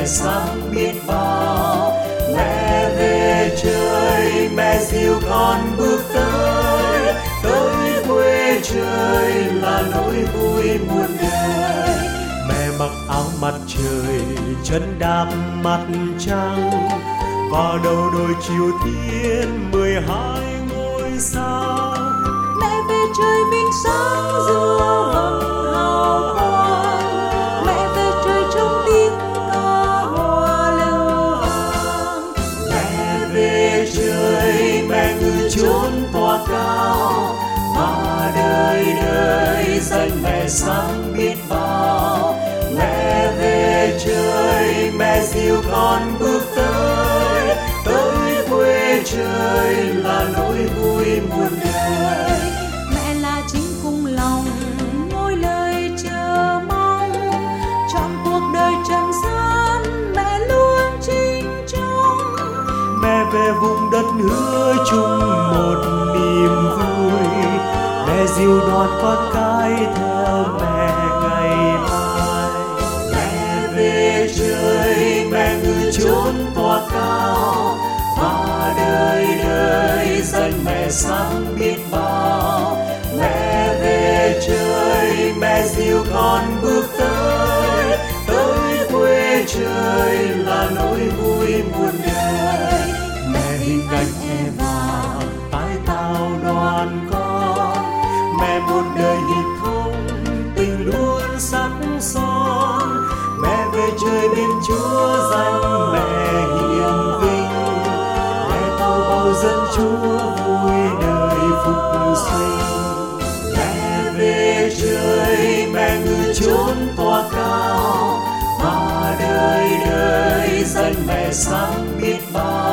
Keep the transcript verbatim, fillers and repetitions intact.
mẹ sáng biết bao. Mẹ về trời, mẹ dìu con bước tới, tới quê trời là nỗi vui muôn đời. Mẹ mặc áo mặt trời, chân đạp mặt trăng, và đầu đồi chiều thiên mười hai ngôi sao. Mẹ về trời vinh sáng giữa vầng hào quang, mẹ về trời trong tiếng ca hoa lưng vàng. Mẹ về trời, mẹ ngự chốn tòa cao, và đời đời danh mẹ sáng biết bao. Mẹ về trời, mẹ dìu con bước tới, tới quê trời là nỗi vui muôn đời. Mẹ là chính cùng lòng ngôi lời chờ mong, trọn cuộc đời trần gian mẹ luôn trinh trong. Mẹ về vùng đất hứa chung một niềm vui, mẹ dìu đón con cái theo mẹ ngày mai. Mẹ về trời, mẹ ngự chốn tòa cao, và đời đời danh mẹ sáng biết bao. Mẹ về trời, mẹ dìu con bước tới, tới quê trời là nỗi vui muôn đời. Mẹ hình ảnh Eva tái tạo đoàn con, mẹ một đời hiệp thông tình luôn sắc son. Mẹ về trời bên Chúa danh mẹ hiền vinh, mẹ tàu bầu dân Chúa vui đời phục sinh. Mẹ về trời, mẹ ngự chốn tòa cao, và đời đời danh mẹ sáng biết bao.